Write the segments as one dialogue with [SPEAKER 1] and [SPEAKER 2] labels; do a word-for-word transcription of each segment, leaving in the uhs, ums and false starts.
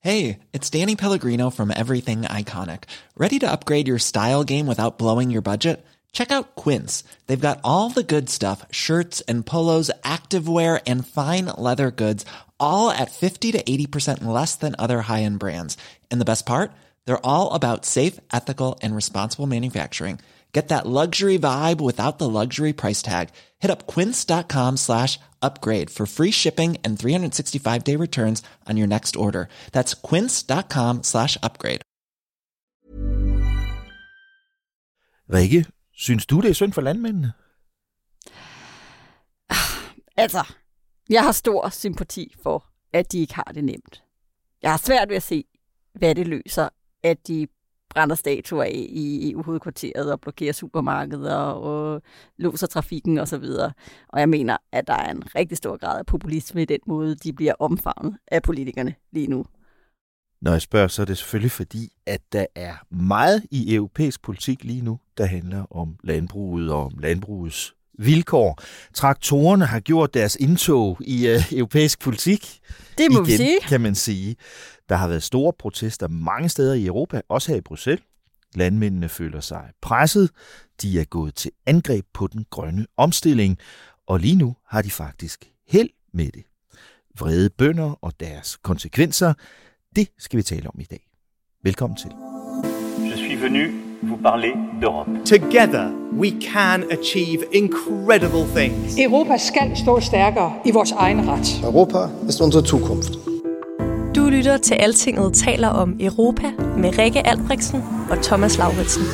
[SPEAKER 1] Hey, it's Danny Pellegrino from Everything Iconic. Ready to upgrade your style game without blowing your budget? Check out Quince. They've got all the good stuff, shirts and polos, activewear, and fine leather goods, all at fifty to eighty percent less than other high-end brands. And the best part? They're all about safe, ethical, and responsible manufacturing. Get that luxury vibe without the luxury price tag. Hit up quince.com slash upgrade for free shipping and three sixty-five day returns on your next order. That's quince.com slash upgrade.
[SPEAKER 2] Rikke, synes du, det er synd for landmændene?
[SPEAKER 3] Altså, jeg har stor sympati for, at de ikke har det nemt. Jeg har svært ved at se, hvad det løser, at de brænder statuer af i E U-hovedkvarteret og blokerer supermarkeder og låser trafikken osv. Og jeg mener, at der er en rigtig stor grad af populisme i den måde, de bliver omfavnet af politikerne lige nu.
[SPEAKER 2] Når jeg spørger, så er det selvfølgelig fordi, at der er meget i europæisk politik lige nu, der handler om landbruget og om landbrugets vilkår. Traktorerne har gjort deres indtog i uh, europæisk politik.
[SPEAKER 3] Det må
[SPEAKER 2] igen,
[SPEAKER 3] vi sige.
[SPEAKER 2] Kan man sige. Der har været store protester mange steder i Europa, også her i Bruxelles. Landmændene føler sig presset. De er gået til angreb på den grønne omstilling, og lige nu har de faktisk held med det. Vrede bønder og deres konsekvenser, det skal vi tale om i dag. Velkommen til.
[SPEAKER 4] Je suis venu vous parler d'Europe.
[SPEAKER 5] Together we can achieve incredible things.
[SPEAKER 6] Europa skal stå stærkere i vores egen ret.
[SPEAKER 7] Europa ist unsere Zukunft.
[SPEAKER 8] Du lytter til Altinget taler om Europa med Rikke Albrechtsen og Thomas Lauritsen.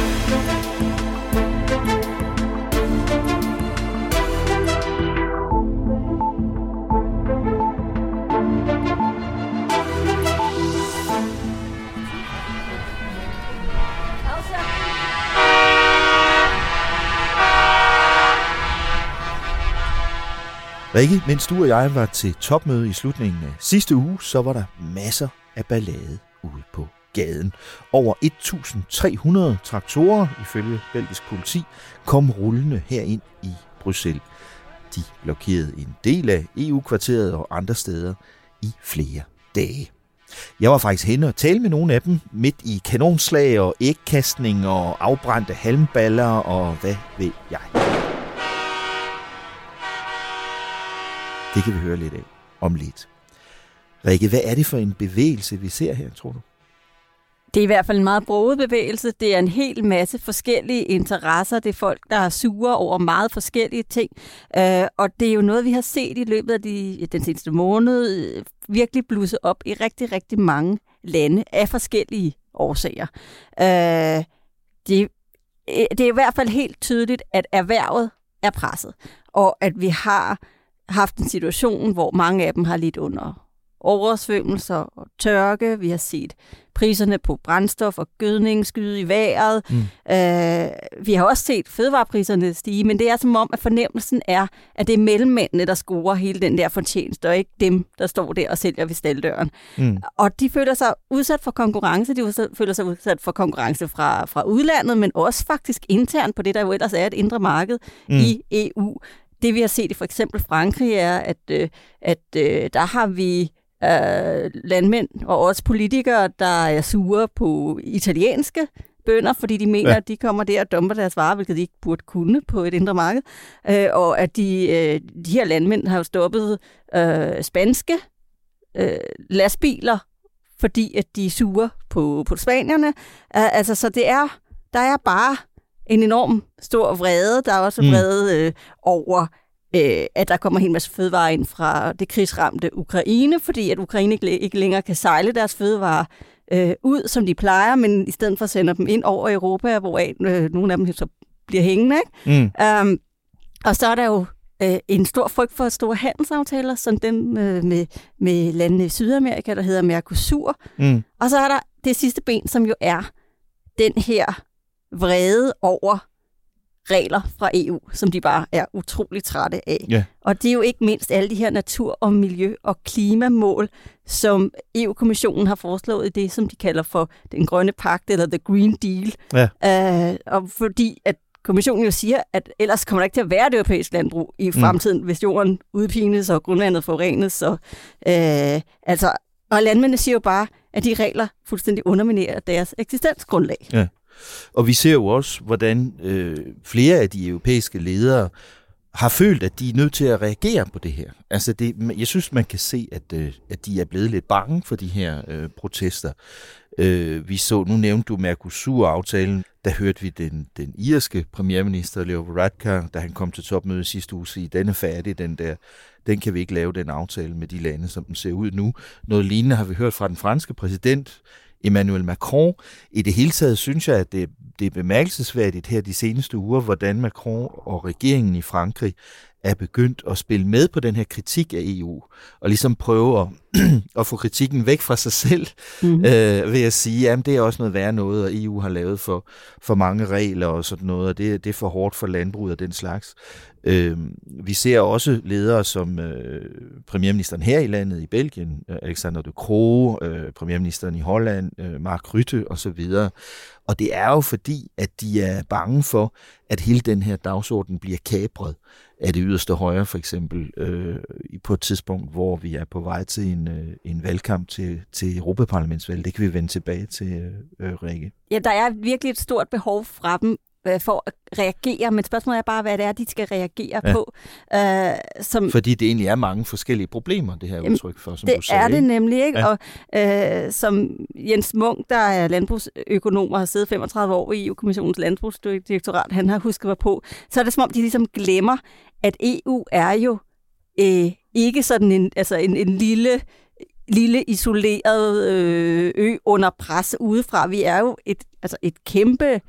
[SPEAKER 2] Rikke, mens du og jeg var til topmøde i slutningen af sidste uge, så var der masser af ballade ude på gaden. Over et tusind tre hundrede traktorer, ifølge belgisk politi, kom rullende herind i Bruxelles. De blokerede en del af E U-kvarteret og andre steder i flere dage. Jeg var faktisk henne og tale med nogle af dem midt i kanonslag og ægkastning og afbrændte halmballer og hvad ved jeg. Det kan vi høre lidt af om lidt. Rikke, hvad er det for en bevægelse, vi ser her, tror du?
[SPEAKER 3] Det er i hvert fald en meget broget bevægelse. Det er en hel masse forskellige interesser. Det er folk, der er sure over meget forskellige ting. Øh, og det er jo noget, vi har set i løbet af de, den seneste måned virkelig blusse op i rigtig, rigtig mange lande af forskellige årsager. Øh, det, det er i hvert fald helt tydeligt, at erhvervet er presset. Og at vi har haft en situation, hvor mange af dem har lidt under oversvømmelser og tørke. Vi har set priserne på brændstof og gødning skyde i vejret. Mm. Øh, vi har også set fødevarepriserne stige, men det er som om, at fornemmelsen er, at det er mellemmændene, der scorer hele den der fortjeneste, og ikke dem, der står der og sælger ved staldøren. Mm. Og de føler sig udsat for konkurrence. De føler sig udsat for konkurrence fra, fra udlandet, men også faktisk internt på det, der jo ellers er et indre marked mm. i E U. Det vi har set i for eksempel Frankrig er, at, øh, at øh, der har vi øh, landmænd og også politikere, der er sure på italienske bønder, fordi de mener, ja. at de kommer der og dumper deres varer, hvilket de ikke burde kunne på et indre marked. Øh, og at de, øh, de her landmænd har jo stoppet øh, spanske øh, lastbiler, fordi at de er sure på, på spanierne. Uh, altså, så det er, der er bare en enorm stor vrede. Der er også vrede øh, over, øh, at der kommer en hel masse fødevarer ind fra det krigsramte Ukraine, fordi at Ukraine ikke, ikke længere kan sejle deres fødevarer øh, ud, som de plejer, men i stedet for sender dem ind over Europa, hvor øh, nogle af dem så bliver hængende. Ikke? Mm. Um, og så er der jo øh, en stor frygt for store handelsaftaler, som den øh, med, med landene i Sydamerika, der hedder Mercosur. Mm. Og så er der det sidste ben, som jo er den her vrede over regler fra E U, som de bare er utrolig trætte af. Yeah. Og det er jo ikke mindst alle de her natur- og miljø- og klimamål, som E U-kommissionen har foreslået i det, som de kalder for den grønne pagt, eller the Green Deal. Yeah. Uh, og fordi at kommissionen jo siger, at ellers kommer der ikke til at være et europæisk landbrug i fremtiden, mm. hvis jorden udpines og grundvandet forurenes. Så, uh, altså, Og landmændene siger jo bare, at de regler fuldstændig underminerer deres eksistensgrundlag.
[SPEAKER 2] Ja. Og vi ser jo også, hvordan øh, flere af de europæiske ledere har følt, at de er nødt til at reagere på det her. Altså det, jeg synes, man kan se, at, øh, at de er blevet lidt bange for de her øh, protester. Øh, vi så, nu nævnte du Mercosur-aftalen, der hørte vi den, den irske premierminister Leo Varadkar, da han kom til topmødet sidste uge, sige, den er færdig, den der, den kan vi ikke lave den aftale med de lande, som den ser ud nu. Noget lignende har vi hørt fra den franske præsident Emmanuel Macron. I det hele taget synes jeg, at det, det er bemærkelsesværdigt her de seneste uger, hvordan Macron og regeringen i Frankrig er begyndt at spille med på den her kritik af E U, og ligesom prøve at, at få kritikken væk fra sig selv, mm-hmm. øh, ved at sige, at det er også noget værre noget, og E U har lavet for, for mange regler og sådan noget, og det, det er for hårdt for landbruget og den slags. Øh, vi ser også ledere som øh, premierministeren her i landet, i Belgien, Alexander De Croo, øh, premierministeren i Holland, øh, Mark Rutte osv., og det er jo fordi, at de er bange for, at hele den her dagsorden bliver kapret af det yderste højre, for eksempel, øh, på et tidspunkt, hvor vi er på vej til en, øh, en valgkamp til, til Europaparlamentsvalg. Det kan vi vende tilbage til, øh, Rikke.
[SPEAKER 3] Ja, der er virkelig et stort behov fra dem øh, for at reagere, men spørgsmålet er bare, hvad det er, de skal reagere ja. på. Øh, som,
[SPEAKER 2] Fordi det egentlig er mange forskellige problemer, det her udtryk for, som
[SPEAKER 3] det
[SPEAKER 2] du sagde.
[SPEAKER 3] Det er det nemlig, ikke?
[SPEAKER 2] Ja.
[SPEAKER 3] Og øh, som Jens Munk, der er landbrugsøkonom og har siddet femogtredive år i E U-kommissionens landbrugsdirektorat, han har husket mig på, så er det som om, de ligesom glemmer, at E U er jo øh, ikke sådan en, altså en, en lille, lille isoleret øh, ø under pres udefra. Vi er jo et, altså et kæmpe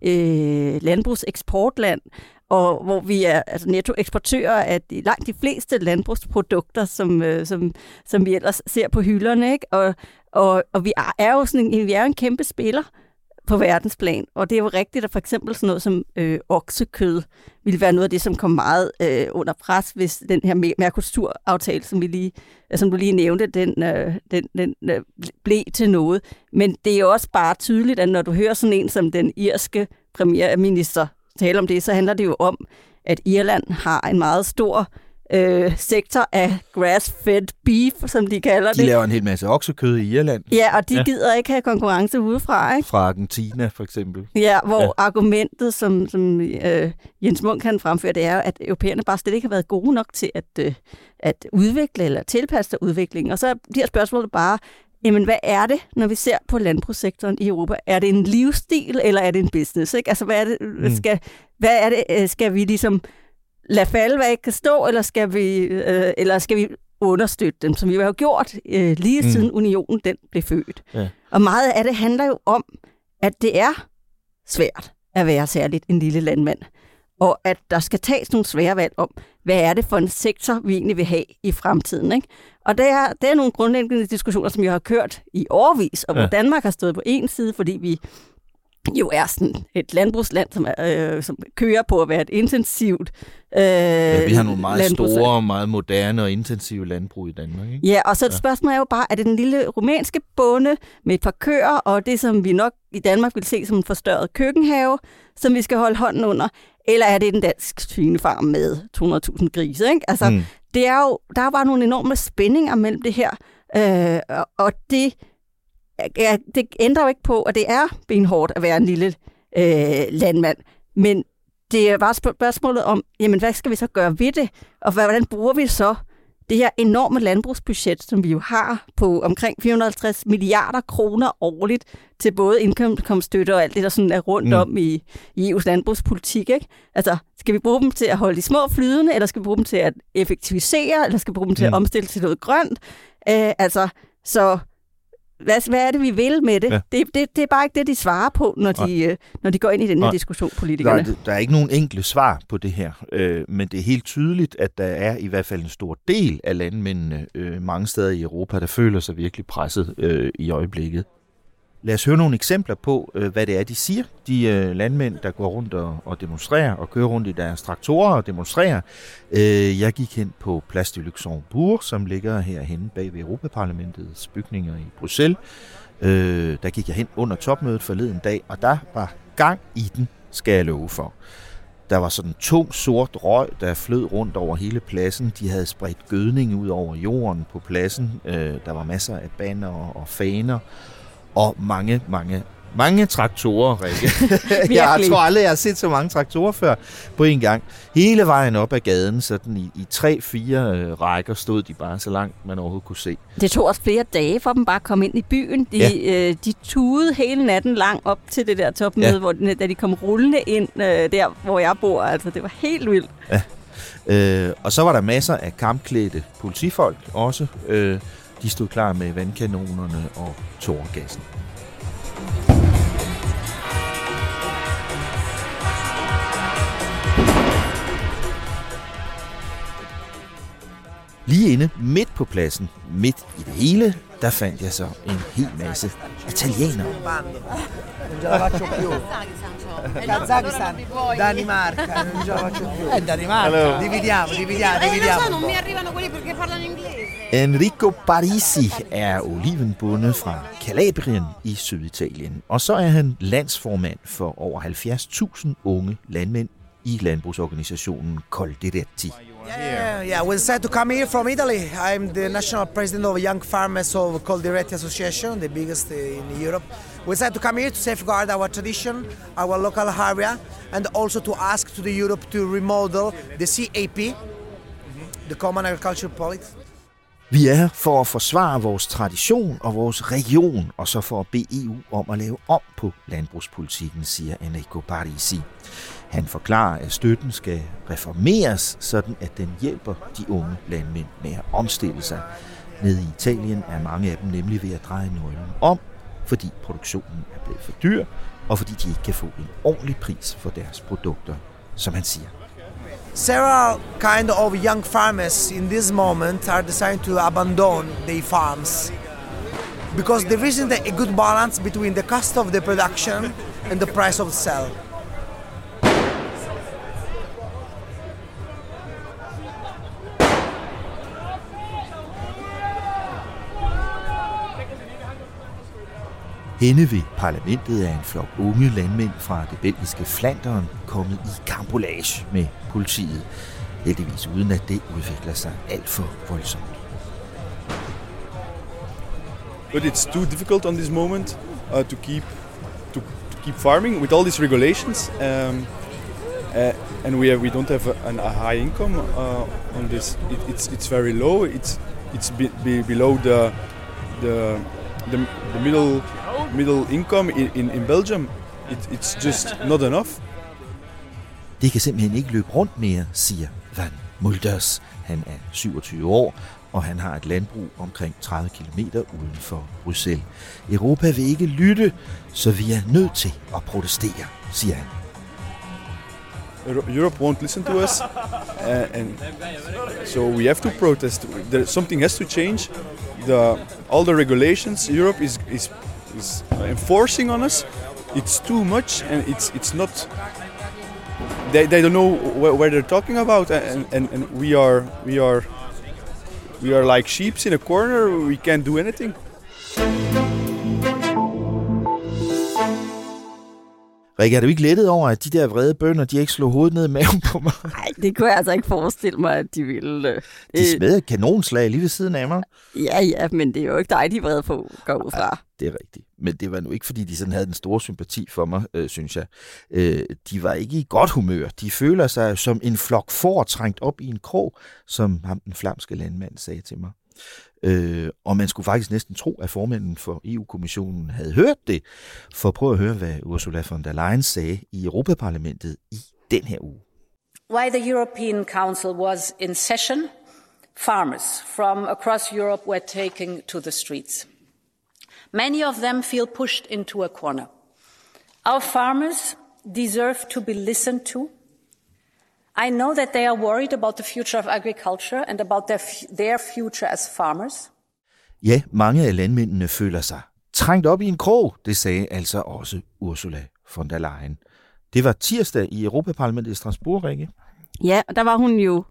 [SPEAKER 3] øh, landbrugseksportland, og hvor vi er altså nettoeksportører af de, langt de fleste landbrugsprodukter, som, øh, som, som vi ellers ser på hylderne, ikke? Og, og, og vi er jo sådan en, vi er jo en kæmpe spiller på verdensplan, og det er jo rigtigt, at for eksempel sådan noget som øh, oksekød ville være noget af det, som kom meget øh, under pres, hvis den her Mercosur-aftale, som, vi lige, som du lige nævnte, den, øh, den, den øh, blev til noget. Men det er jo også bare tydeligt, at når du hører sådan en som den irske premierminister tale om det, så handler det jo om, at Irland har en meget stor øh, sektor af grass-fed beef, som de kalder det.
[SPEAKER 2] De laver en hel masse oksekød i Irland.
[SPEAKER 3] Ja, og de ja. gider ikke have konkurrence udefra, ikke?
[SPEAKER 2] Fra Argentina, for eksempel.
[SPEAKER 3] Ja, hvor ja. argumentet, som, som øh, Jens Munk kan fremføre, det er, at europæerne bare slet ikke har været gode nok til at, øh, at udvikle eller tilpasse udviklingen. Og så bliver spørgsmålet bare, jamen, hvad er det, når vi ser på landbrugssektoren i Europa? Er det en livsstil, eller er det en business? Ikke? Altså, hvad er det, skal, hvad er det, skal vi ligesom lade falde, hvad ikke kan stå, eller skal vi, øh, eller skal vi understøtte dem, som vi har gjort øh, lige mm. siden unionen den blev født? Ja. Og meget af det handler jo om, at det er svært at være særligt en lille landmand, og at der skal tages nogle svære valg om, hvad er det for en sektor, vi egentlig vil have i fremtiden, ikke? Og det er, det er nogle grundlæggende diskussioner, som jeg har kørt i årevis, og hvor ja. Danmark har stået på en side, fordi vi jo er sådan et landbrugsland, som, er, øh, som kører på at være et intensivt øh,
[SPEAKER 2] ja, vi har nogle meget store, meget moderne og intensive landbrug i Danmark, ikke?
[SPEAKER 3] Ja, og så et ja. spørgsmål er jo bare, er det den lille rumænske bonde med et par køer, og det, som vi nok i Danmark vil se som en forstørret køkkenhave, som vi skal holde hånden under, eller er det den dansk svinefarm med to hundrede tusind grise, ikke? Altså, mm. det er jo, der er jo bare nogle enorme spændinger mellem det her, øh, og, og det Ja, det ændrer jo ikke på, at det er benhårdt at være en lille øh, landmand. Men det er bare spørgsmålet om, jamen, hvad skal vi så gøre ved det? Og hvordan bruger vi så det her enorme landbrugsbudget, som vi jo har på omkring fire hundrede og halvtreds milliarder kroner årligt til både indkomststøtte og alt det, der sådan er rundt mm. om i, i E U's landbrugspolitik, ikke? Altså, skal vi bruge dem til at holde de små flydende, eller skal vi bruge dem til at effektivisere, eller skal vi bruge dem til mm. at omstille til noget grønt? Øh, altså, så Hvad, hvad er det, vi vil med det? Ja. Det, det? Det er bare ikke det, de svarer på, når de, når de går ind i den her diskussion, politikerne.
[SPEAKER 2] Der, der er ikke nogen enkle svar på det her, øh, men det er helt tydeligt, at der er i hvert fald en stor del af landmændene øh, mange steder i Europa, der føler sig virkelig presset øh, i øjeblikket. Lad os høre nogle eksempler på, øh, hvad det er, de siger. De øh, landmænd, der går rundt og, og demonstrerer og kører rundt i deres traktorer og demonstrerer. Øh, jeg gik hen på Place du Luxembourg, som ligger herhenne bag ved Europaparlamentets bygninger i Bruxelles. Øh, der gik jeg hen under topmødet forleden dag, og der var gang i den, skal jeg love for. Der var sådan tung sort røg, der flød rundt over hele pladsen. De havde spredt gødning ud over jorden på pladsen. Der var masser af banner og faner og mange, mange, mange traktorer, Rikke. Jeg tror aldrig, jeg har set så mange traktorer før på en gang. Hele vejen op ad gaden, sådan i, i tre, fire øh, rækker stod de bare, så langt man overhovedet kunne se.
[SPEAKER 3] Det tog også flere dage for dem bare at komme ind i byen. De, ja. øh, de tudede hele natten lang op til det der topmøde, ja. hvor, da de kom rullende ind øh, der, hvor jeg bor. Altså, det var helt vildt.
[SPEAKER 2] Ja. Øh, og så var der masser af kampklædte politifolk også. Øh, de stod klar med vandkanonerne og tåregassen. Lige inde midt på pladsen, midt i det hele, der fandt jeg så en hel masse italienere.
[SPEAKER 9] Kazakhstan, Danimarca, non ce la faccio più. Danimarca, dividiamo, dividiamo, dividiamo. Non mi arrivano quelli perché parlano inglese.
[SPEAKER 2] Enrico Parisi er olivenbonde fra Calabrien i Syditalien, og så er han landsformand for over halvfjerds tusind unge landmænd i landbrugsorganisationen Coldiretti.
[SPEAKER 9] Yeah, yeah. We decided to come here from Italy. I'm the national president of Young Farmers of Coldiretti Association, the biggest in Europe. We decided to come here to safeguard our tradition, our local area, and also to ask to the Europe to remodel the C A P, the Common Agricultural Policy.
[SPEAKER 2] Vi er her for at forsvare vores tradition og vores region, og så for at bede E U om at lave om på landbrugspolitikken, siger Enrico Parisi. Han forklarer, at støtten skal reformeres, sådan at den hjælper de unge landmænd med at omstille sig. Nede i Italien er mange af dem nemlig ved at dreje nøglen om, fordi produktionen er blevet for dyr, og fordi de ikke kan få en ordentlig pris for deres produkter, som han siger.
[SPEAKER 9] Several kind of young farmers in this moment are deciding to abandon their farms because there isn't a good balance between the cost of the production and the price of the sale.
[SPEAKER 2] Henne ved parlamentet er en flok unge landmænd fra det belgiske Flandern kommet i karambolage med politiet. Heldigvis uden at det udvikler sig alt for voldsomt.
[SPEAKER 10] But it's too difficult on this moment uh, to keep to, to keep farming with all these regulations, um, uh, and we have, we don't have a, an, a high income uh, on this. It, it's it's very low. It's it's be, be below the the the, the middle. middle income in, in, in Belgium. It, it's just not enough.
[SPEAKER 2] Det kan simpelthen ikke løbe rundt mere, siger Van Mulders. Han er syvogtyve år, og han har et landbrug omkring tredive kilometer uden for Bruxelles. Europa vil ikke lytte, så vi er nødt til at protestere, siger han.
[SPEAKER 10] Europe won't listen to us, uh, and so we have to protest. There, something has to change. The, all the regulations Europe is is is enforcing on us, it's too much, and it's it's not. They they don't know wh- where they're talking about, and, and and we are we are we are like sheep in a corner. We can't do anything.
[SPEAKER 2] Rikke, er du ikke lettet over, at de der vrede bønder, de ikke slog hovedet ned i maven på mig?
[SPEAKER 3] Nej, det kunne jeg altså ikke forestille mig, at de ville.
[SPEAKER 2] De smed et kanonslag lige ved siden af mig.
[SPEAKER 3] Ja, ja, men det er jo ikke dig, de er vrede på, går ud fra.
[SPEAKER 2] Ja, det er rigtigt. Men det var nu ikke, fordi de sådan havde den store sympati for mig, øh, synes jeg. Øh, de var ikke i godt humør. De føler sig som en flok får trængt op i en krog, som ham den flamske landmand sagde til mig. Øh, og man skulle faktisk næsten tro, at formanden for E U-kommissionen havde hørt det, for at prøve at høre, hvad Ursula von der Leyen sagde i Europaparlamentet i den her uge.
[SPEAKER 11] While the European Council was in session, farmers from across Europe were taking to the streets. Many of them feel pushed into a corner. Our farmers deserve to be listened to. I know that they are worried about the future of agriculture and about their, their future as farmers.
[SPEAKER 2] Ja, mange af landmændene føler sig trængt op i en krog, det sagde altså også Ursula von der Leyen. Det var tirsdag i Europaparlamentet i Strasbourg, Rikke.
[SPEAKER 3] Ja, og der var hun jo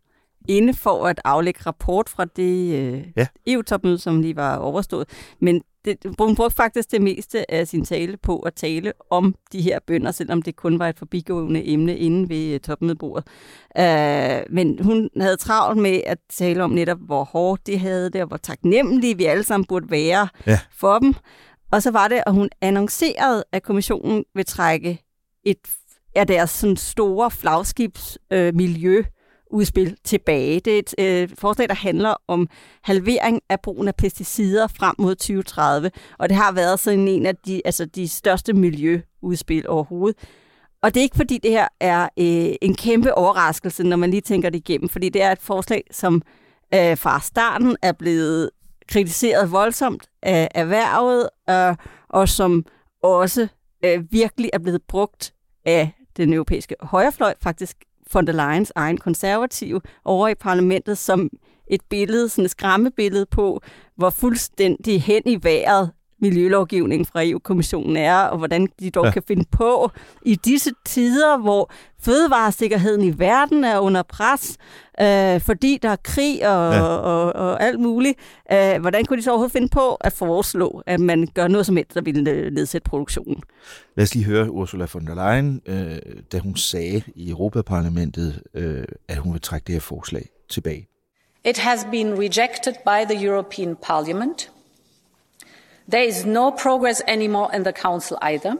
[SPEAKER 3] inde for at aflægge rapport fra det øh,
[SPEAKER 2] ja.
[SPEAKER 3] E U-topmøde, som lige var overstået. Men det, hun brugte faktisk det meste af sin tale på at tale om de her bønder, selvom det kun var et forbigående emne inde ved topmødebordet. Øh, men hun havde travlt med at tale om netop, hvor hårdt det havde det, og hvor taknemmelige vi alle sammen burde være
[SPEAKER 2] ja.
[SPEAKER 3] for dem. Og så var det, at hun annoncerede, at kommissionen vil trække et af deres sådan store flagskibsmiljø øh, udspil tilbage. Det er et øh, forslag, der handler om halvering af brugen af pesticider frem mod tyve tredive, og det har været sådan en af de, altså de største miljøudspil overhovedet. Og det er ikke, fordi det her er øh, en kæmpe overraskelse, når man lige tænker det igennem, fordi det er et forslag, som øh, fra starten er blevet kritiseret voldsomt af erhvervet, øh, og som også øh, virkelig er blevet brugt af den europæiske højrefløj, faktisk von der Leyens egen konservative, over i parlamentet som et billede, sådan et skræmmebillede på, hvor fuldstændig hen i vejret miljølovgivningen fra E U-kommissionen er, og hvordan de dog ja. kan finde på i disse tider, hvor fødevaresikkerheden i verden er under pres, øh, fordi der er krig og, ja. og, og, og alt muligt. Øh, hvordan kunne de så overhovedet finde på at foreslå, at man gør noget som helst, der ville nedsætte produktionen?
[SPEAKER 2] Lad os lige høre Ursula von der Leyen, øh, da hun sagde i Europaparlamentet, øh, at hun vil trække det her forslag tilbage.
[SPEAKER 11] It has been rejected by the European Parliament. There is no progress anymore in the Council either.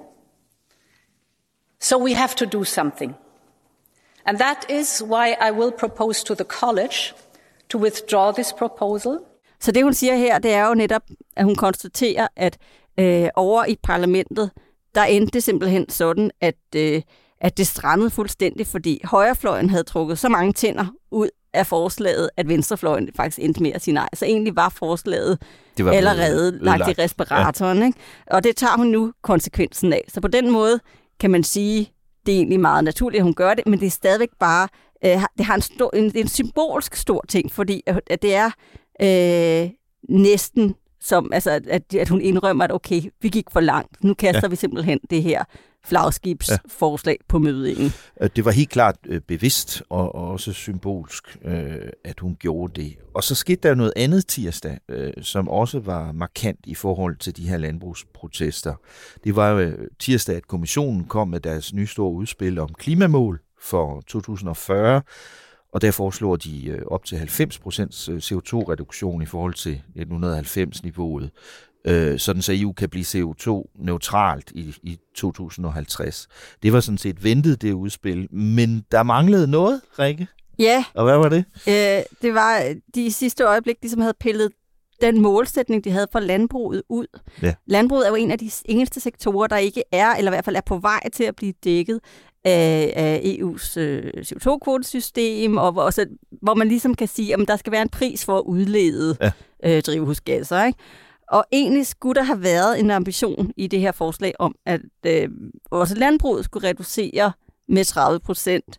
[SPEAKER 11] So we have to do something. And that is why I will propose to the College to withdraw this proposal.
[SPEAKER 3] Så det, hun siger her, det er jo netop, at hun konstaterer, at øh, over i parlamentet, der endte det simpelthen sådan, at, øh, at det strandede fuldstændig, fordi højrefløjen havde trukket så mange tænder ud af forslaget, at venstrefløjen faktisk endte med at sige nej. Så egentlig var forslaget var allerede lagt i respiratoren. Ja. Ikke? Og det tager hun nu konsekvensen af. Så på den måde kan man sige, det er egentlig meget naturligt, at hun gør det, men det er stadigvæk bare, øh, det har en, stor, en, en symbolsk stor ting, fordi at det er øh, næsten som, altså, at, at hun indrømmer, at okay, vi gik for langt. Nu kaster ja. vi simpelthen det her flagskibsforslag ja. på mødingen.
[SPEAKER 2] Det var helt klart øh, bevidst og, og også symbolsk, øh, at hun gjorde det. Og så skete der noget andet tirsdag, øh, som også var markant i forhold til de her landbrugsprotester. Det var jo øh, tirsdag, at kommissionen kom med deres nye store udspil om klimamål for to tusind og fyrre, og der foreslår de øh, op til halvfems procent C O to reduktion i forhold til nitten halvfems-niveauet. Sådan så E U kan blive C O to neutralt i, i to tusind og halvtreds. Det var sådan set ventet, det udspil, men der manglede noget, Rikke.
[SPEAKER 3] Ja.
[SPEAKER 2] Og hvad var det?
[SPEAKER 3] Øh, det var de sidste øjeblik, de som havde pillet den målsætning, de havde for landbruget ud. Ja. Landbruget er jo en af de eneste sektorer, der ikke er, eller i hvert fald er på vej til at blive dækket af, af E U's øh, C O to kvotesystem, og også, hvor man ligesom kan sige, at der skal være en pris for at udlede ja. øh, drivhusgasser, ikke? Og egentlig skulle der have været en ambition i det her forslag om, at øh, vores landbrug skulle reducere med tredive procent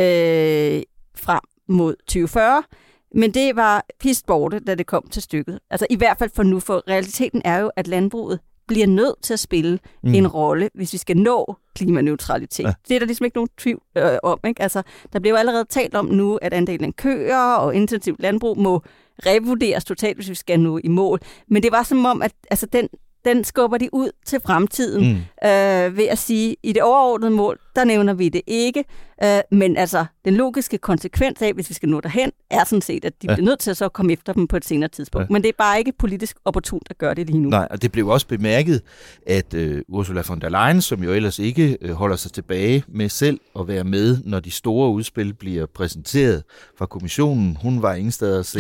[SPEAKER 3] øh, frem mod tyve fyrre. Men det var pist borte, da det kom til stykket. Altså i hvert fald for nu, for realiteten er jo, at landbruget bliver nødt til at spille mm. en rolle, hvis vi skal nå klimaneutralitet. Ja. Det er der ligesom ikke nogen tvivl øh, om. Ikke? Altså, der bliver jo allerede talt om nu, at andelen af køer og intensivt landbrug må revurderes totalt, hvis vi skal nå i mål. Men det var som om, at altså, den, den skubber de ud til fremtiden mm. øh, ved at sige, i det overordnede mål, der nævner vi det ikke. Øh, men altså, den logiske konsekvens af, hvis vi skal nå derhen, er sådan set, at de ja. bliver nødt til at så komme efter dem på et senere tidspunkt. Ja. Men det er bare ikke politisk opportunt at gøre det lige nu.
[SPEAKER 2] Nej, og det blev også bemærket, at øh, Ursula von der Leyen, som jo ellers ikke øh, holder sig tilbage med selv at være med, når de store udspil bliver præsenteret fra kommissionen, hun var ingen steder at se.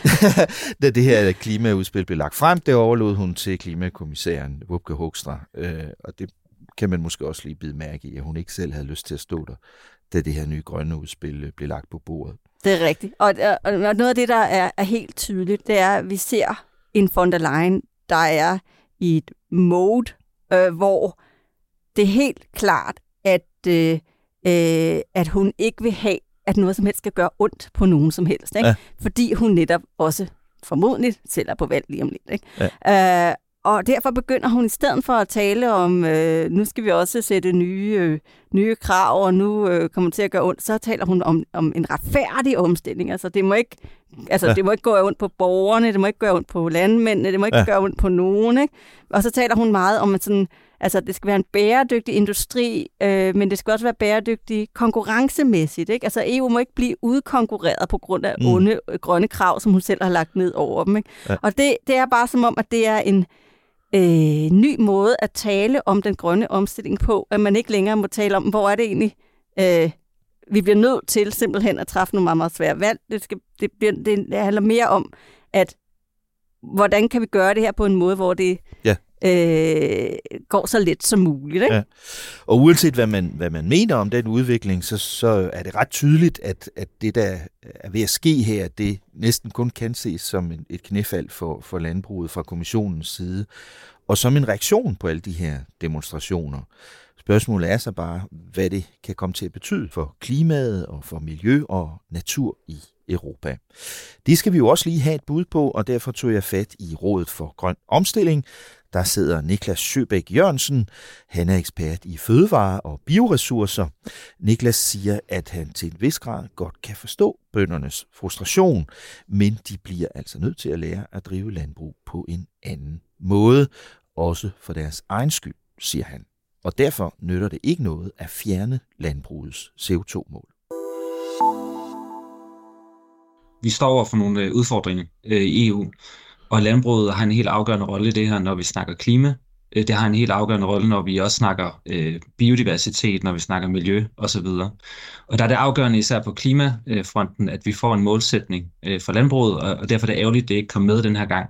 [SPEAKER 2] Da det her klimaudspil blev lagt frem, det overlod hun til klimakommissæren Wopke Hoekstra, øh, og det kan man måske også lige bide mærke i, at hun ikke selv havde lyst til at stå der, da det her nye grønne udspil blev lagt på bordet.
[SPEAKER 3] Det er rigtigt. Og, og noget af det, der er, er helt tydeligt, det er, at vi ser en von der Leyen, der er i et mode, øh, hvor det er helt klart, at, øh, at hun ikke vil have, at noget som helst skal gøre ondt på nogen som helst. Ikke? Ja. Fordi hun netop også formodentlig selv er på valg lige om lidt. Ikke? Ja. Øh, og derfor begynder hun i stedet for at tale om, øh, nu skal vi også sætte nye, øh, nye krav, og nu øh, kommer det til at gøre ondt, så taler hun om, om en retfærdig omstilling. Altså det må ikke, altså, ja. det må ikke gå ondt på borgerne, det må ikke gøre ondt på landmændene, det må ikke ja. gøre ondt på nogen. Ikke? Og så taler hun meget om, at sådan, altså, det skal være en bæredygtig industri, øh, men det skal også være bæredygtig konkurrencemæssigt. Ikke? Altså E U må ikke blive udkonkurreret på grund af mm. onde grønne krav, som hun selv har lagt ned over dem. Ikke? Ja. Og det, det er bare som om, at det er en øh, ny måde at tale om den grønne omstilling på, at man ikke længere må tale om, hvor er det egentlig, øh, vi bliver nødt til simpelthen at træffe nogle meget, meget svære valg. Det, skal, det, bliver, det handler mere om, at hvordan kan vi gøre det her på en måde, hvor det ja. øh, går så let som muligt. Ikke?
[SPEAKER 2] Ja. Og uanset hvad man, hvad man mener om den udvikling, så, så er det ret tydeligt, at, at det, der er ved at ske her, det næsten kun kan ses som en, et knæfald for, for landbruget fra kommissionens side, og som en reaktion på alle de her demonstrationer. Spørgsmålet er så bare, hvad det kan komme til at betyde for klimaet og for miljø og natur i Europa. Det skal vi jo også lige have et bud på, og derfor tog jeg fat i Rådet for Grøn Omstilling. Der sidder Niklas Søbæk Jørgensen. Han er ekspert i fødevare og bioressourcer. Niklas siger, at han til en vis grad godt kan forstå bøndernes frustration, men de bliver altså nødt til at lære at drive landbrug på en anden måde, også for deres egen skyld, siger han. Og derfor nytter det ikke noget at fjerne landbrugets C O to mål.
[SPEAKER 12] Vi står over for nogle udfordringer øh, i E U, og landbruget har en helt afgørende rolle i det her, når vi snakker klima. Det har en helt afgørende rolle, når vi også snakker øh, biodiversitet, når vi snakker miljø osv. Og der er det afgørende især på klimafronten, at vi får en målsætning øh, for landbruget, og, og derfor er det ærgerligt, at det ikke kom med den her gang.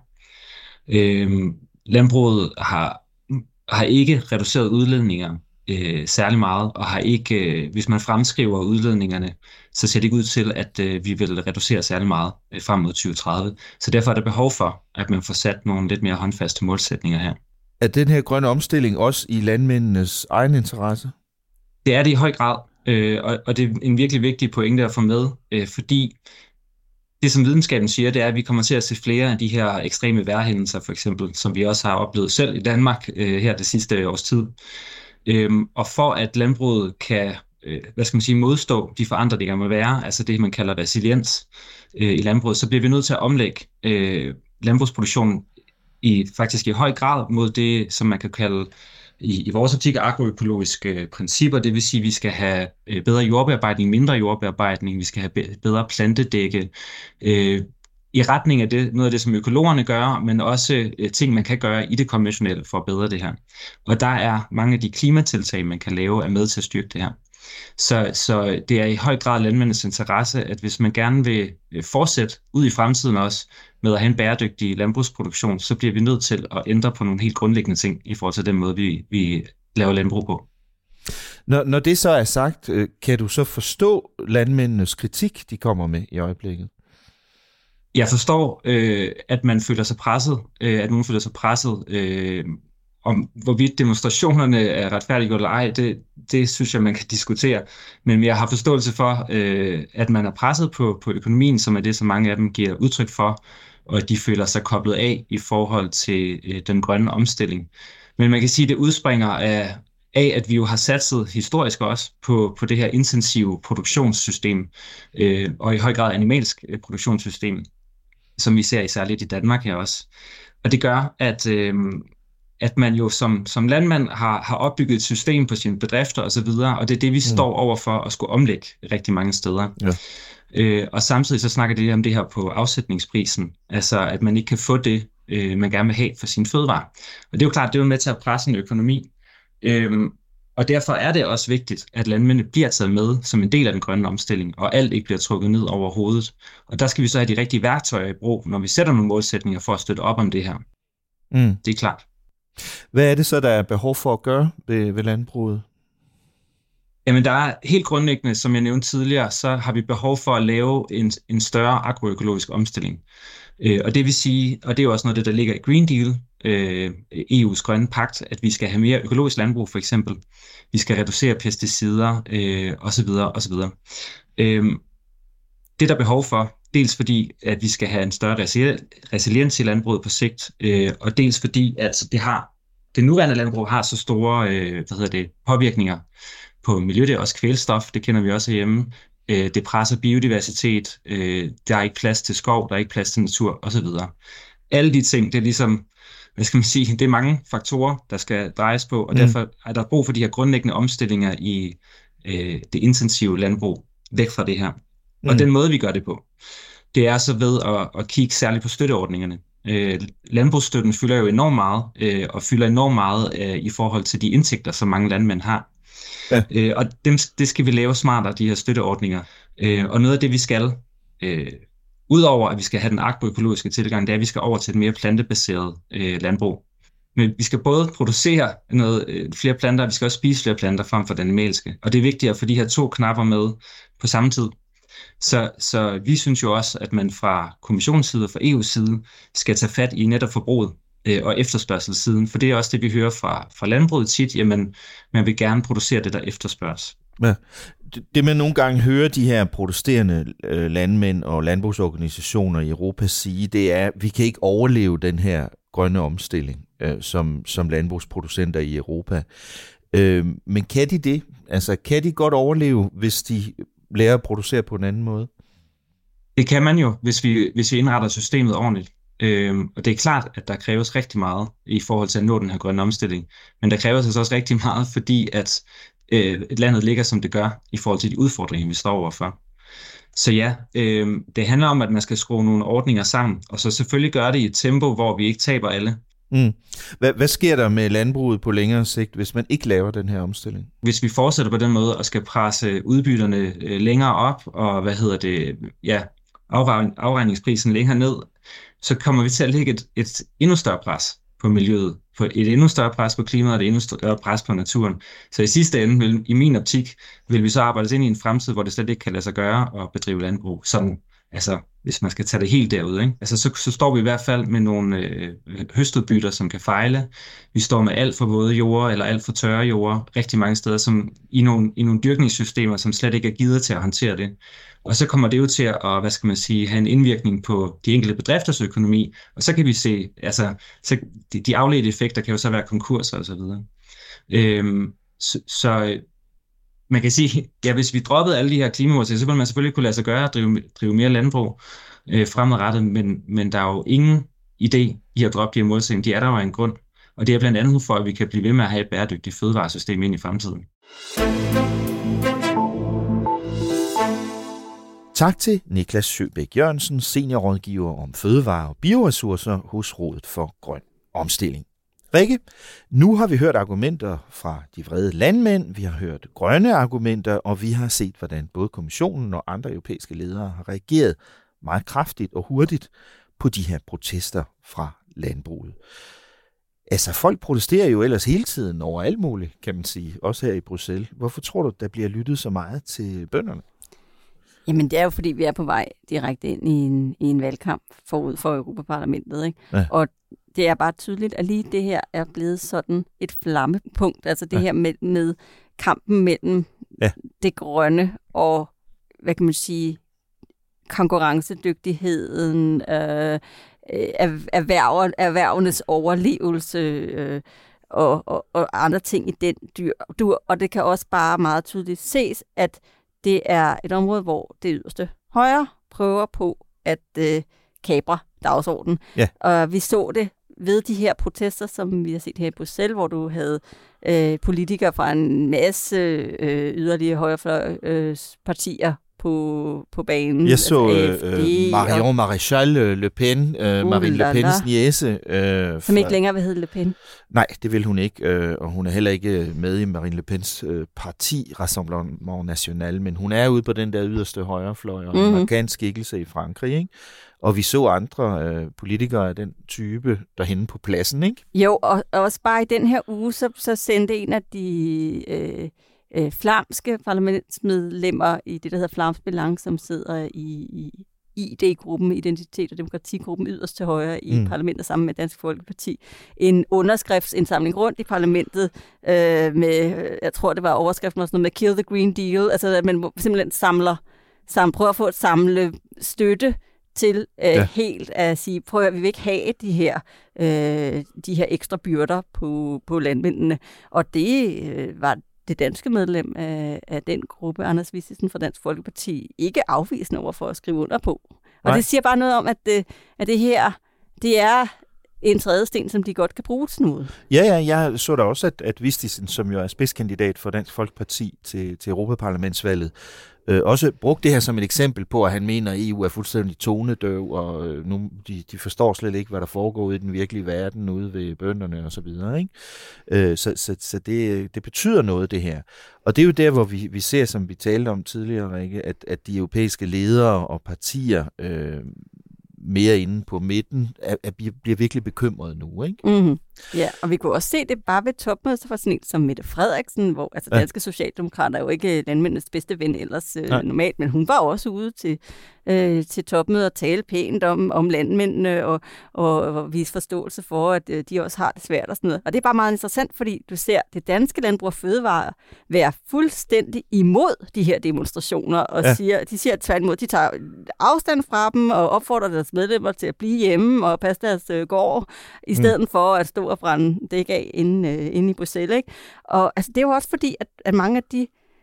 [SPEAKER 12] Øh, landbruget har, har ikke reduceret udledninger øh, særlig meget, og har ikke, øh, hvis man fremskriver udledningerne, så ser det ikke ud til, at øh, vi vil reducere særlig meget øh, frem mod tyve tredive. Så derfor er der behov for, at man får sat nogle lidt mere håndfaste målsætninger her.
[SPEAKER 2] Er den her grønne omstilling også i landmændenes egen interesse?
[SPEAKER 12] Det er det i høj grad, øh, og, og det er en virkelig vigtig pointe at få med, øh, fordi det, som videnskaben siger, det er, at vi kommer til at se flere af de her ekstreme vejrhændelser, for eksempel, som vi også har oplevet selv i Danmark øh, her det sidste års tid. Øhm, og for at landbruget kan øh, hvad skal man sige, modstå de forandringer, der må være, altså det, man kalder resiliens øh, i landbruget, så bliver vi nødt til at omlægge øh, landbrugsproduktionen i, faktisk i høj grad mod det, som man kan kalde i, i vores optik agroøkologiske principper. Det vil sige, at vi skal have øh, bedre jordbearbejdning, mindre jordbearbejdning, vi skal have be- bedre plantedække, øh, i retning af det, noget af det, som økologerne gør, men også øh, ting, man kan gøre i det konventionelle for at bedre det her. Og der er mange af de klimatiltag, man kan lave, er med til at styrke det her. Så, så det er i høj grad landmændenes interesse, at hvis man gerne vil fortsætte ud i fremtiden også med at have en bæredygtig landbrugsproduktion, så bliver vi nødt til at ændre på nogle helt grundlæggende ting i forhold til den måde, vi, vi laver landbrug på.
[SPEAKER 2] Når, når det så er sagt, kan du så forstå landmændenes kritik, de kommer med i øjeblikket?
[SPEAKER 12] Jeg forstår, øh, at man føler sig presset, øh, at nogen føler sig presset, øh, om hvorvidt demonstrationerne er retfærdige eller ej, det, det synes jeg, man kan diskutere. Men jeg har forståelse for, øh, at man er presset på, på økonomien, som er det, som mange af dem giver udtryk for, og at de føler sig koblet af i forhold til øh, den grønne omstilling. Men man kan sige, at det udspringer af, af, at vi jo har satset historisk også på, på det her intensive produktionssystem, øh, og i høj grad animalsk øh, produktionssystem, som vi ser i særligt i Danmark her også. Og det gør, at, øh, at man jo som, som landmand har, har opbygget et system på sine bedrifter osv., og, og det er det, vi mm. står over for at skulle omlægge rigtig mange steder. Ja. Øh, og samtidig så snakker det om det her på afsætningsprisen, altså at man ikke kan få det, øh, man gerne vil have for sine fødevarer. Og det er jo klart, det er jo med til at presse en økonomi. Øh, og derfor er det også vigtigt, at landmændene bliver taget med som en del af den grønne omstilling, og alt ikke bliver trukket ned over hovedet. Og der skal vi så have de rigtige værktøjer i brug, når vi sætter nogle målsætninger for at støtte op om det her. Mm. Det er klart.
[SPEAKER 2] Hvad er det så, der er behov for at gøre ved, ved landbruget?
[SPEAKER 12] Jamen der er helt grundlæggende, som jeg nævnte tidligere, så har vi behov for at lave en, en større agroøkologisk omstilling. Øh, og det vil sige, og det er jo også noget af det, der ligger i Green Deal, øh, E U's grønne pagt, at vi skal have mere økologisk landbrug for eksempel. Vi skal reducere pesticider øh, osv. osv. Øh, det er der behov for, dels fordi, at vi skal have en større resiliens i landbruget på sigt, øh, og dels fordi, at det har det nuværende landbrug har så store øh, hvad hedder det, påvirkninger på miljø, det er også kvælstof, det kender vi også herhjemme. Øh, det presser biodiversitet, øh, der er ikke plads til skov, der er ikke plads til natur osv. Alle de ting, det er ligesom, hvad skal man sige, det er mange faktorer, der skal drejes på, og mm. derfor er der brug for de her grundlæggende omstillinger i øh, det intensive landbrug væk fra det her. Mm. Og den måde, vi gør det på, det er så ved at, at kigge særligt på støtteordningerne. Øh, landbrugsstøtten fylder jo enormt meget, øh, og fylder enormt meget øh, i forhold til de indtægter, som mange landmænd har. Ja. Øh, og dem, det skal vi lave smartere, de her støtteordninger. Øh, og noget af det, vi skal, øh, udover at vi skal have den agroøkologiske tilgang, det er, at vi skal over til et mere plantebaseret øh, landbrug. Men vi skal både producere noget, øh, flere planter, og vi skal også spise flere planter frem for den animalske. Og det er vigtigt at få de her to knapper med på samme tid. Så, så vi synes jo også, at man fra kommissionens side og fra E U's side skal tage fat i netop forbruget øh, og efterspørgselssiden, for det er også det, vi hører fra, fra landbruget tit, jamen man vil gerne producere det, der efterspørges.
[SPEAKER 2] Ja. Det man nogle gange hører de her protesterende øh, landmænd og landbrugsorganisationer i Europa sige, det er, at vi kan ikke overleve den her grønne omstilling øh, som, som landbrugsproducenter i Europa. Øh, men kan de det? Altså kan de godt overleve, hvis de lære at producere på en anden måde?
[SPEAKER 12] Det kan man jo, hvis vi, hvis vi indretter systemet ordentligt. Øhm, og det er klart, at der kræves rigtig meget i forhold til at nå den her grønne omstilling. Men der kræves altså også rigtig meget, fordi at øh, landet ligger, som det gør, i forhold til de udfordringer, vi står overfor. Så ja, øh, det handler om, at man skal skrue nogle ordninger sammen, og så selvfølgelig gøre det i et tempo, hvor vi ikke taber alle.
[SPEAKER 2] Mm. Hvad, hvad sker der med landbruget på længere sigt, hvis man ikke laver den her omstilling?
[SPEAKER 12] Hvis vi fortsætter på den måde og skal presse udbytterne øh, længere op, og hvad hedder det, ja, afregn, afregningsprisen længere ned, så kommer vi til at lægge et, et endnu større pres på miljøet, på et endnu større pres på klimaet og et endnu større pres på naturen. Så i sidste ende, vil, i min optik, vil vi så arbejde ind i en fremtid, hvor det slet ikke kan lade sig gøre at bedrive landbrug. Sådan, altså, hvis man skal tage det helt derud, ikke? Altså, så, så står vi i hvert fald med nogle øh, høstudbytter, som kan fejle. Vi står med alt for våde jorder eller alt for tørre jorder rigtig mange steder, som i nogle, i nogle dyrkningssystemer, som slet ikke er givet til at håndtere det. Og så kommer det jo til at, hvad skal man sige, have en indvirkning på de enkelte bedrifters økonomi, og så kan vi se, altså, så de, de afledte effekter kan jo så være konkurser og så videre. Øhm, så, så man kan sige, ja, hvis vi droppede alle de her klimamålsætninger, så ville man selvfølgelig kunne lade sig gøre at drive, drive mere landbrug øh, fremadrettet, men, men der er jo ingen idé i at droppe de her målsætninger. De er der jo af en grund, og det er blandt andet for, at vi kan blive ved med at have et bæredygtigt fødevaresystem ind i fremtiden.
[SPEAKER 2] Tak til Niklas Søbæk Jørgensen, seniorrådgiver om fødevare og bioressourcer hos Rådet for Grøn Omstilling. Rikke, nu har vi hørt argumenter fra de vrede landmænd, vi har hørt grønne argumenter, og vi har set, hvordan både kommissionen og andre europæiske ledere har reageret meget kraftigt og hurtigt på de her protester fra landbruget. Altså, folk protesterer jo ellers hele tiden over alt muligt, kan man sige, også her i Bruxelles. Hvorfor tror du, der bliver lyttet så meget til bønderne?
[SPEAKER 3] Jamen, det er jo, fordi vi er på vej direkte ind i en, i en valgkamp forud for Europaparlamentet, ikke? Ja. Og det er bare tydeligt, at lige det her er blevet sådan et flammepunkt. Altså det ja. her med, med kampen mellem ja. det grønne og, hvad kan man sige, konkurrencedygtigheden, øh, erhverver, erhvervenes overlevelse øh, og, og, og andre ting i den dyr. Og det kan også bare meget tydeligt ses, at det er et område, hvor det yderste højre prøver på at øh, kapre dagsordenen. Ja. Og vi så det ved de her protester, som vi har set her i Bruxelles, hvor du havde øh, politikere fra en masse øh, yderligere højrefløjspartier på, på banen.
[SPEAKER 2] Jeg så øh, Marion Maréchal Le Pen, øh, uh, Marine Le Pens niece. Øh,
[SPEAKER 3] som ikke længere vil hedde Le Pen.
[SPEAKER 2] Nej, det vil hun ikke, øh, og hun er heller ikke med i Marine Le Pens øh, parti, Rassemblement National, men hun er ude på den der yderste højrefløj, og mm-hmm. en markant skikkelse i Frankrig, ikke? Og vi så andre øh, politikere af den type derhenne på pladsen, ikke? Jo,
[SPEAKER 3] og, og også bare i den her uge, så, så sendte en af de øh, øh, flamske parlamentsmedlemmer i det, der hedder Flams Belang, som sidder i, i I D-gruppen, Identitet- og Demokratigruppen, yderst til højre i mm. parlamentet sammen med Dansk Folkeparti, en underskriftsindsamling rundt i parlamentet øh, med, jeg tror det var overskriften også noget med Kill the Green Deal, altså at man simpelthen samler samt prøve at få et samle støtte til øh,
[SPEAKER 2] Ja.
[SPEAKER 3] helt at sige, prøv at vi vil ikke have de her, øh, de her ekstra byrder på, på landmændene. Og det øh, var det danske medlem af, af den gruppe, Anders Vistisen fra Dansk Folkeparti, ikke afvisende over for at skrive under på. Og
[SPEAKER 2] Nej.
[SPEAKER 3] det siger bare noget om, at det, at det her, det er en trædesten, som de godt kan bruge til noget.
[SPEAKER 2] Ja, ja, jeg så da også, at, at Vistisen, som jo er spidskandidat for Dansk Folkeparti til, til Europaparlamentsvalget, øh, også brugte det her som et eksempel på, at han mener, at E U er fuldstændig tonedøv, og øh, nu, de, de forstår slet ikke, hvad der foregår ude i den virkelige verden, ude ved bønderne og så videre. Ikke? Øh, så så, så det, det betyder noget, det her. Og det er jo der, hvor vi, vi ser, som vi talte om tidligere, Rikke, at, at de europæiske ledere og partier øh, mere inde på midten, er, er, bliver virkelig bekymret nu, ikke?
[SPEAKER 3] Mm-hmm. Ja, og vi kunne også se det bare ved topmødet for sådan en som Mette Frederiksen, hvor altså
[SPEAKER 2] Ja.
[SPEAKER 3] danske socialdemokrater er jo ikke landmændenes bedste ven ellers øh,
[SPEAKER 2] Nej.
[SPEAKER 3] normalt, men hun var også ude til, øh, til topmødet og tale pænt om, om landmændene og, og, og vise forståelse for, at øh, de også har det svært og sådan noget. Og det er bare meget interessant, fordi du ser det danske landbrug og fødevarer være fuldstændig imod de her demonstrationer, og
[SPEAKER 2] Ja.
[SPEAKER 3] siger, de siger tværtimod, de tager afstand fra dem og opfordrer deres medlemmer til at blive hjemme og passe deres øh, gård, i stedet mm. for at stå og brænde dæk af inde, øh, inde i Bruxelles. Ikke? Og altså, det er jo også fordi, at, at mange af de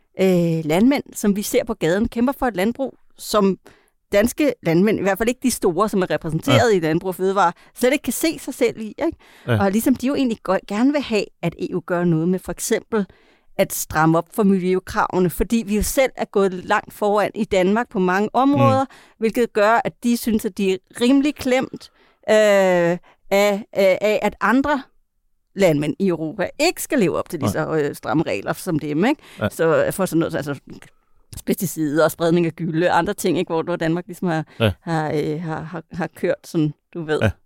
[SPEAKER 3] øh, landmænd, som vi ser på gaden, kæmper for et landbrug, som danske landmænd, i hvert fald ikke de store, som er repræsenteret ja. i landbrug og fødevare, slet ikke kan se sig selv i. Ikke? Ja. Og ligesom de jo egentlig gerne vil have, at E U gør noget med for eksempel at stramme op for miljøkravene, fordi vi jo selv er gået langt foran i Danmark på mange områder, mm. hvilket gør, at de synes, at de er rimelig klemt øh, af, af, af, at andre landmænd i Europa ikke skal leve op til lige så øh, stramme regler som dem. Ikke? Ja. Så for sådan noget, altså pesticider og spredning af gylde, andre ting, ikke? Hvor, hvor Danmark ligesom har, ja. har, øh, har, har, har kørt sådan, du ved, ja.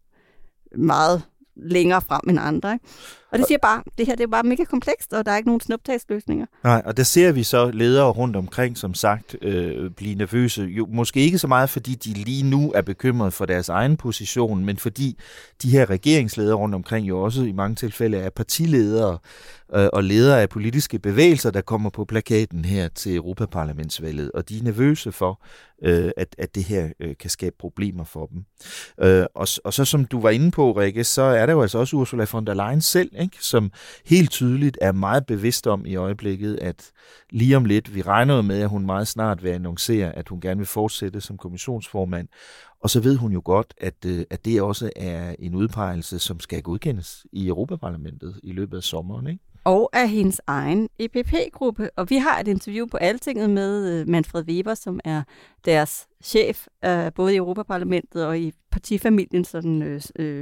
[SPEAKER 3] meget længere frem end andre. Ikke? Og det siger bare, det her det er bare mega komplekst, og der er ikke nogen snuptagsløsninger.
[SPEAKER 2] Nej, og der ser vi så ledere rundt omkring, som sagt, øh, blive nervøse. Jo, måske ikke så meget, fordi de lige nu er bekymrede for deres egen position, men fordi de her regeringsledere rundt omkring jo også i mange tilfælde er partiledere øh, og ledere af politiske bevægelser, der kommer på plakaten her til Europaparlamentsvalget, og de er nervøse for, øh, at, at det her øh, kan skabe problemer for dem. Øh, og, og så som du var inde på, Rikke, så er der jo altså også Ursula von der Leyen selv, ikke? Som helt tydeligt er meget bevidst om i øjeblikket, at lige om lidt, vi regner med, at hun meget snart vil annoncere, at hun gerne vil fortsætte som kommissionsformand, og så ved hun jo godt, at, at det også er en udpegelse, som skal godkendes i Europaparlamentet i løbet af sommeren, ikke?
[SPEAKER 3] Og af hendes egen E P P-gruppe. Og vi har et interview på Altinget med Manfred Weber, som er deres chef, øh, både i Europaparlamentet og i partifamilien sådan, øh,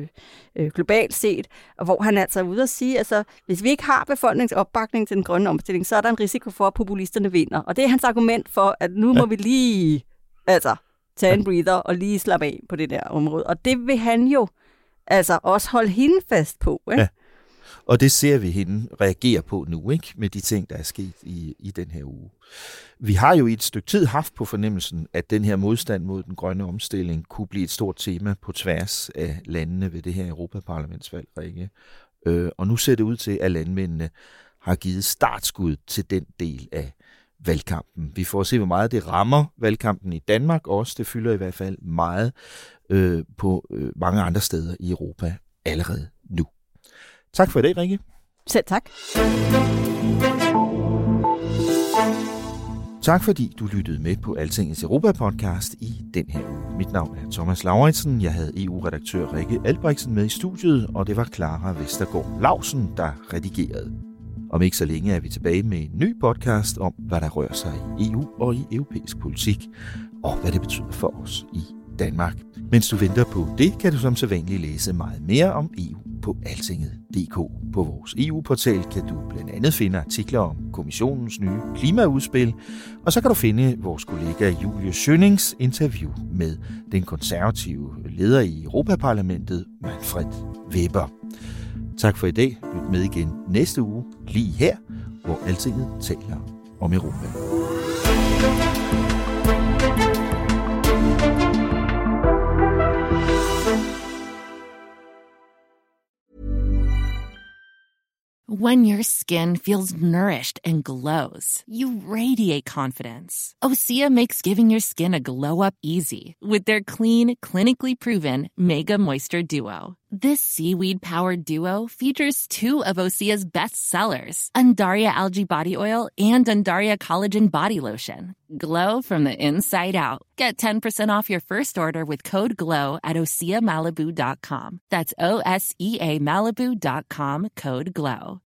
[SPEAKER 3] øh, globalt set, og hvor han altså er ude at sige, altså hvis vi ikke har befolkningsopbakning til den grønne omstilling, så er der en risiko for, at populisterne vinder. Og det er hans argument for, at nu må ja. vi lige altså, tage en breather og lige slappe af på det der område. Og det vil han jo altså også holde hende fast på, ikke?
[SPEAKER 2] Ja. Og det ser vi hende reagere på nu, ikke? Med de ting, der er sket i, i den her uge. Vi har jo i et stykke tid haft på fornemmelsen, at den her modstand mod den grønne omstilling kunne blive et stort tema på tværs af landene ved det her Europaparlamentsvalg, Rikke. Øh, og nu ser det ud til, at landmændene har givet startskud til den del af valgkampen. Vi får se, hvor meget det rammer valgkampen i Danmark også. Det fylder i hvert fald meget øh, på øh, mange andre steder i Europa allerede nu. Tak for i dag, Rikke.
[SPEAKER 3] Selv tak.
[SPEAKER 2] Tak fordi du lyttede med på Altingets Europa-podcast i den her uge. Mit navn er Thomas Lauritsen. Jeg havde E U-redaktør Rikke Albrechtsen med i studiet, og det var Clara Vestergaard Lausen, der redigerede. Om ikke så længe er vi tilbage med en ny podcast om, hvad der rører sig i E U og i europæisk politik, og hvad det betyder for os i Danmark. Mens du venter på det, kan du som sædvanligt læse meget mere om E U på altinget punktum d k. På vores E U-portal kan du blandt andet finde artikler om kommissionens nye klimaudspil, og så kan du finde vores kollega Julie Schønnings interview med den konservative leder i Europaparlamentet, Manfred Weber. Tak for i dag. Lyt med igen næste uge, lige her, hvor Altinget taler om Europa.
[SPEAKER 13] When your skin feels nourished and glows, you radiate confidence. Osea makes giving your skin a glow up easy with their clean, clinically proven Mega Moisture Duo. This seaweed-powered duo features two of Osea's best sellers, Undaria Algae Body Oil and Undaria Collagen Body Lotion. Glow from the inside out. Get ten percent off your first order with code GLOW at osea malibu dot com. That's O S E A Malibu dot com, code GLOW.